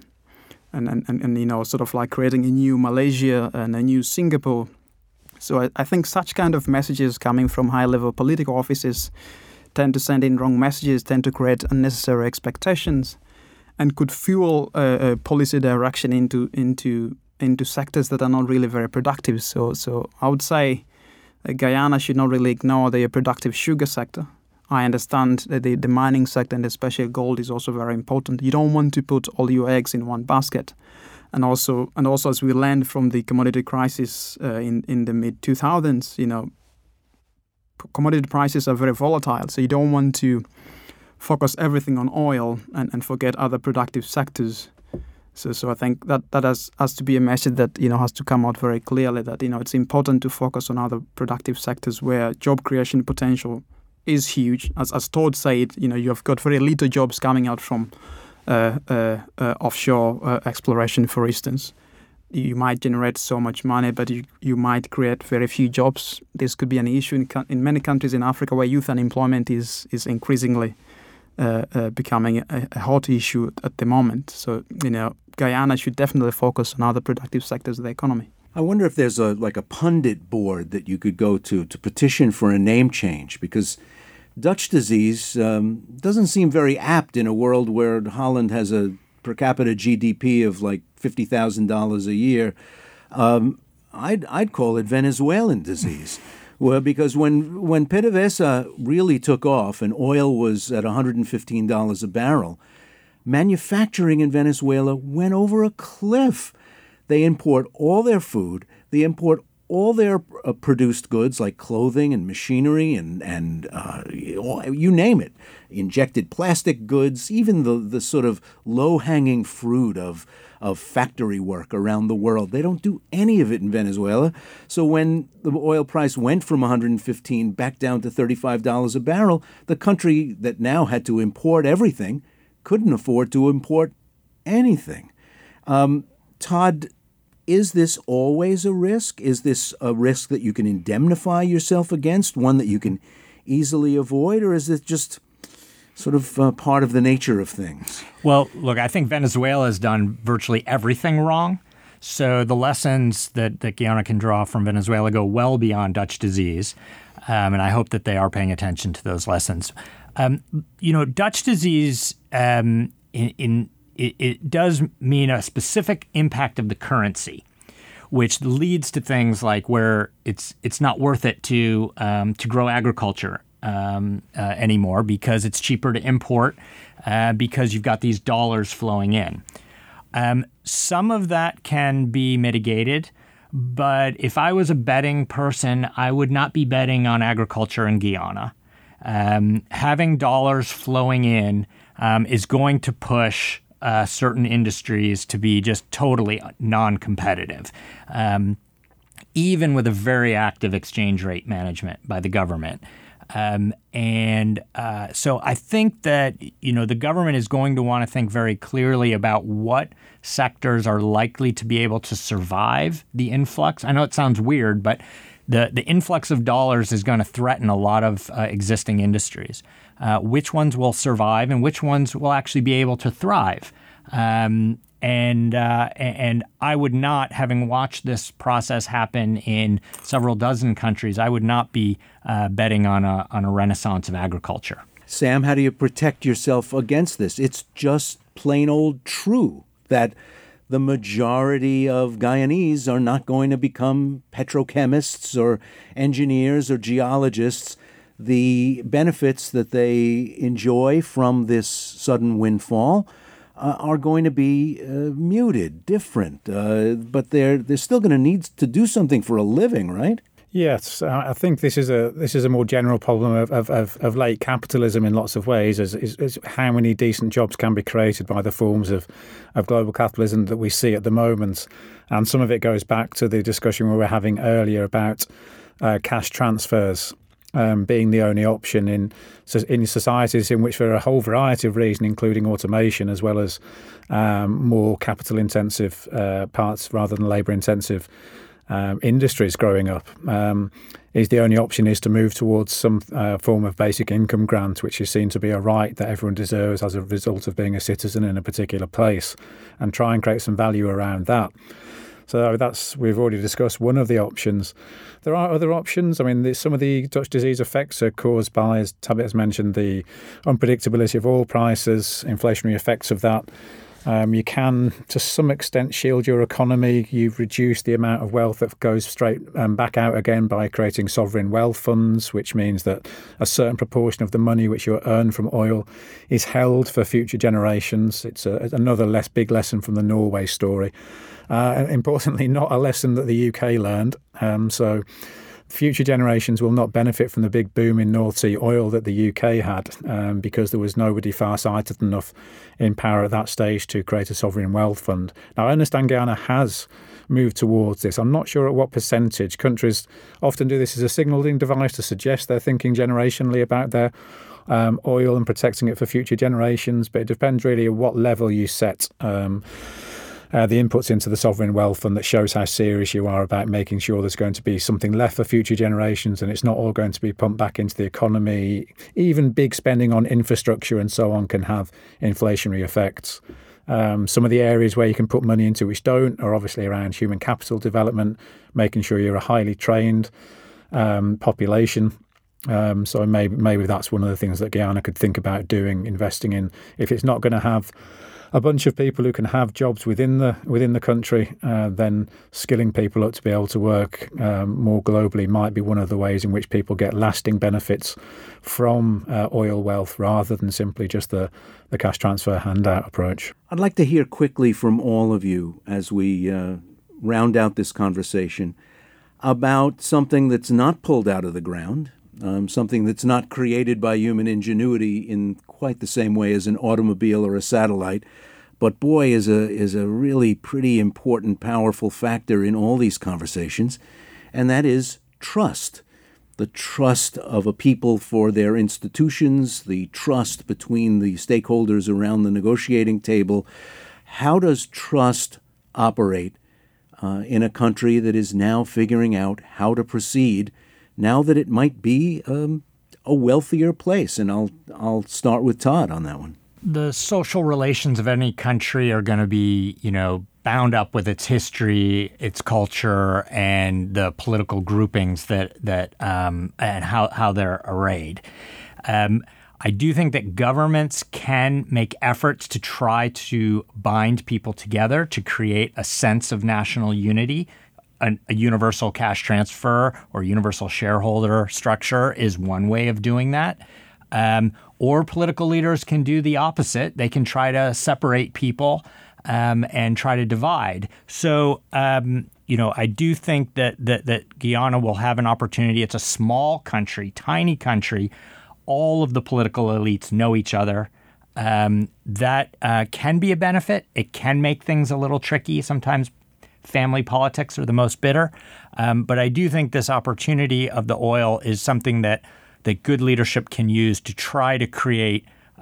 And sort of like creating a new Malaysia and a new Singapore. So I think such kind of messages coming from high-level political offices tend to send in wrong messages, tend to create unnecessary expectations, and could fuel policy direction into sectors that are not really very productive. So I would say Guyana should not really ignore the productive sugar sector. I understand that the mining sector, and especially gold, is also very important. You don't want to put all your eggs in one basket. And also as we learned from the commodity crisis in the mid-2000s, commodity prices are very volatile. So you don't want to focus everything on oil and forget other productive sectors. So I think that has to be a message that has to come out very clearly, that it's important to focus on other productive sectors where job creation potential is huge. As Todd said, you've got very little jobs coming out from offshore exploration, for instance. You might generate so much money, but you might create very few jobs. This could be an issue in many countries in Africa where youth unemployment is increasingly becoming a hot issue at the moment. So, Guyana should definitely focus on other productive sectors of the economy. I wonder if there's a pundit board that you could go to petition for a name change, because Dutch disease doesn't seem very apt in a world where Holland has a per capita GDP of like $50,000 a year. I'd call it Venezuelan disease. Well, because when PDVSA really took off and oil was at $115 a barrel, manufacturing in Venezuela went over a cliff. They import all their food. They import all their produced goods like clothing and machinery and you name it, injected plastic goods, even the sort of low-hanging fruit of factory work around the world. They don't do any of it in Venezuela. So when the oil price went from $115 back down to $35 a barrel, the country that now had to import everything couldn't afford to import anything. Todd, is this always a risk? Is this a risk that you can indemnify yourself against, one that you can easily avoid, or is it just sort of part of the nature of things? Well, look, I think Venezuela has done virtually everything wrong. So the lessons that Guyana can draw from Venezuela go well beyond Dutch disease, and I hope that they are paying attention to those lessons. Dutch disease it does mean a specific impact of the currency, which leads to things like where it's not worth it to grow agriculture anymore because it's cheaper to import because you've got these dollars flowing in. Some of that can be mitigated, but if I was a betting person, I would not be betting on agriculture in Guyana. having dollars flowing in is going to push certain industries to be just totally non-competitive, even with a very active exchange rate management by the government. So I think that, the government is going to want to think very clearly about what sectors are likely to be able to survive the influx. I know it sounds weird, but the influx of dollars is going to threaten a lot of existing industries. Which ones will survive and which ones will actually be able to thrive. And I would not, having watched this process happen in several dozen countries, I would not be betting on a renaissance of agriculture. Sam, how do you protect yourself against this? It's just plain old true that the majority of Guyanese are not going to become petrochemists or engineers or geologists. The benefits that they enjoy from this sudden windfall are going to be muted, different, but they're still going to need to do something for a living, right? Yes, I think this is a more general problem of late capitalism in lots of ways, is how many decent jobs can be created by the forms of global capitalism that we see at the moment. And some of it goes back to the discussion we were having earlier about cash transfers being the only option in societies in which, for a whole variety of reasons, including automation as well as more capital-intensive parts rather than labour-intensive industries growing up, is the only option is to move towards some form of basic income grant, which is seen to be a right that everyone deserves as a result of being a citizen in a particular place, and try and create some value around that. So we've already discussed one of the options. There are other options. I mean, some of the Dutch disease effects are caused by, as Tabit has mentioned, the unpredictability of oil prices, inflationary effects of that. You can, to some extent, shield your economy. You've reduced the amount of wealth that goes straight back out again by creating sovereign wealth funds, which means that a certain proportion of the money which you earn from oil is held for future generations. It's another big lesson from the Norway story. Importantly, not a lesson that the UK learned. So future generations will not benefit from the big boom in North Sea oil that the UK had, because there was nobody far-sighted enough in power at that stage to create a sovereign wealth fund. Now, I understand Guyana has moved towards this. I'm not sure at what percentage. Countries often do this as a signalling device to suggest they're thinking generationally about their oil and protecting it for future generations, but it depends really at what level you set the inputs into the sovereign wealth fund that shows how serious you are about making sure there's going to be something left for future generations and it's not all going to be pumped back into the economy. Even big spending on infrastructure and so on can have inflationary effects. Some of the areas where you can put money into which don't are obviously around human capital development, making sure you're a highly trained population. So maybe that's one of the things that Guyana could think about doing, investing in. If it's not going to have a bunch of people who can have jobs within the country, then skilling people up to be able to work more globally might be one of the ways in which people get lasting benefits from oil wealth rather than simply just the cash transfer handout approach. I'd like to hear quickly from all of you as we round out this conversation about something that's not pulled out of the ground, something that's not created by human ingenuity in quite the same way as an automobile or a satellite, but boy, is a really pretty important, powerful factor in all these conversations, and that is trust. The trust of a people for their institutions, the trust between the stakeholders around the negotiating table. How does trust operate in a country that is now figuring out how to proceed now that it might be a wealthier place? And I'll start with Todd on that one. The social relations of any country are going to be, bound up with its history, its culture, and the political groupings that and how they're arrayed. I do think that governments can make efforts to try to bind people together to create a sense of national unity. A universal cash transfer or universal shareholder structure is one way of doing that. Or political leaders can do the opposite. They can try to separate people and try to divide. So, I do think that Guyana will have an opportunity. It's a small country, tiny country. all of the political elites know each other. That can be a benefit. It can make things a little tricky. Sometimes family politics are the most bitter. But I do think this opportunity of the oil is something that good leadership can use to try to create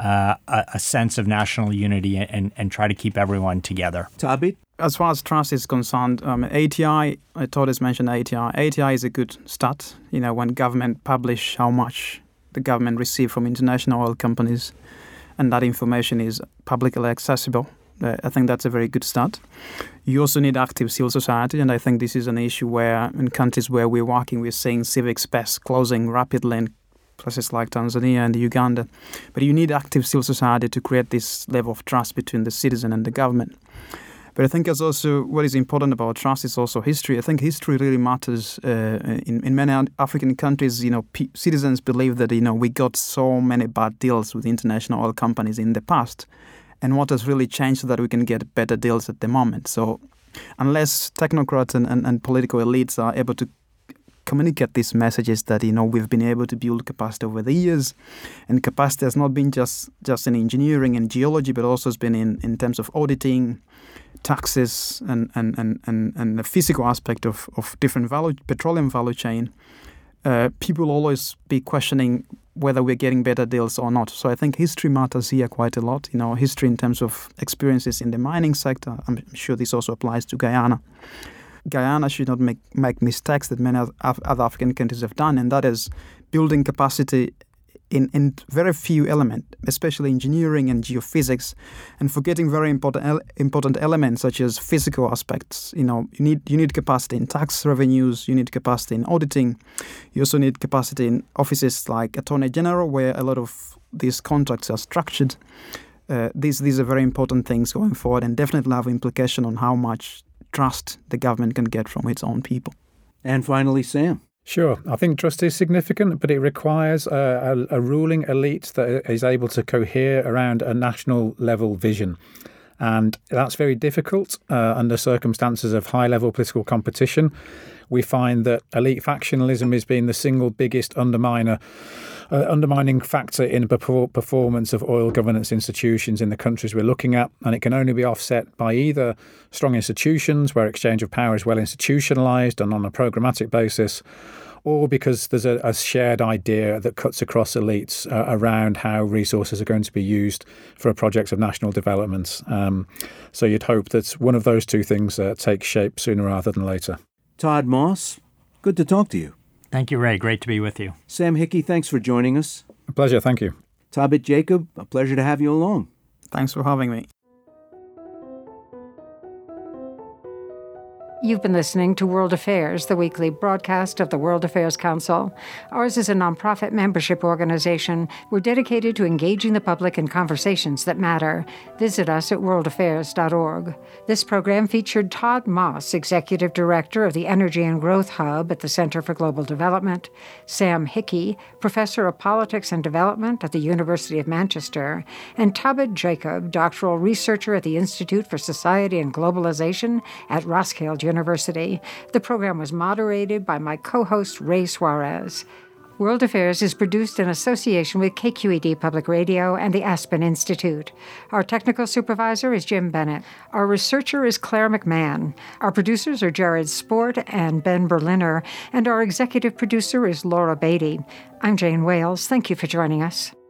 a sense of national unity and try to keep everyone together. Thabit? As far as trust is concerned, ATI, Todd has mentioned ATI. ATI is a good start. When government publish how much the government receive from international oil companies, and that information is publicly accessible, I think that's a very good start. You also need active civil society, and I think this is an issue where in countries where we're working, we're seeing civic space closing rapidly in places like Tanzania and Uganda. But you need active civil society to create this level of trust between the citizen and the government. But I think also what is important about trust is also history. I think history really matters. In many African countries, citizens believe that, we got so many bad deals with international oil companies in the past. And what has really changed so that we can get better deals at the moment. So unless technocrats and political elites are able to communicate these messages that, we've been able to build capacity over the years, and capacity has not been just in engineering and geology, but also has been in terms of auditing, taxes, and the physical aspect of different petroleum value chain, people will always be questioning whether we're getting better deals or not. So I think history matters here quite a lot. History in terms of experiences in the mining sector. I'm sure this also applies to Guyana. Guyana should not make mistakes that many other African countries have done, and that is building capacity in very few elements, especially engineering and geophysics, and forgetting very important elements such as physical aspects. You need capacity in tax revenues, you need capacity in auditing, you also need capacity in offices like Attorney General, where a lot of these contracts are structured. These are very important things going forward, and definitely have implication on how much trust the government can get from its own people. And finally, Sam. Sure. I think trust is significant, but it requires a ruling elite that is able to cohere around a national level vision. And that's very difficult under circumstances of high-level political competition. We find that elite factionalism has been the single biggest undermining factor in the performance of oil governance institutions in the countries we're looking at, and it can only be offset by either strong institutions where exchange of power is well institutionalized and on a programmatic basis, or because there's a shared idea that cuts across elites around how resources are going to be used for projects of national development. So you'd hope that one of those two things takes shape sooner rather than later. Todd Moss, good to talk to you. Thank you, Ray. Great to be with you. Sam Hickey, thanks for joining us. A pleasure. Thank you. Thabit Jacob, a pleasure to have you along. Thanks for having me. You've been listening to World Affairs, the weekly broadcast of the World Affairs Council. Ours is a nonprofit membership organization. We're dedicated to engaging the public in conversations that matter. Visit us at worldaffairs.org. This program featured Todd Moss, Executive Director of the Energy and Growth Hub at the Center for Global Development, Sam Hickey, Professor of Politics and Development at the University of Manchester, and Thabit Jacob, Doctoral Researcher at the Institute for Society and Globalization at Roskilde University. The program was moderated by my co-host Ray Suarez. World Affairs is produced in association with KQED Public Radio and the Aspen Institute. Our technical supervisor is Jim Bennett. Our researcher is Claire McMahon. Our producers are Jared Sport and Ben Berliner, and our executive producer is Laura Beatty. I'm Jane Wales. Thank you for joining us.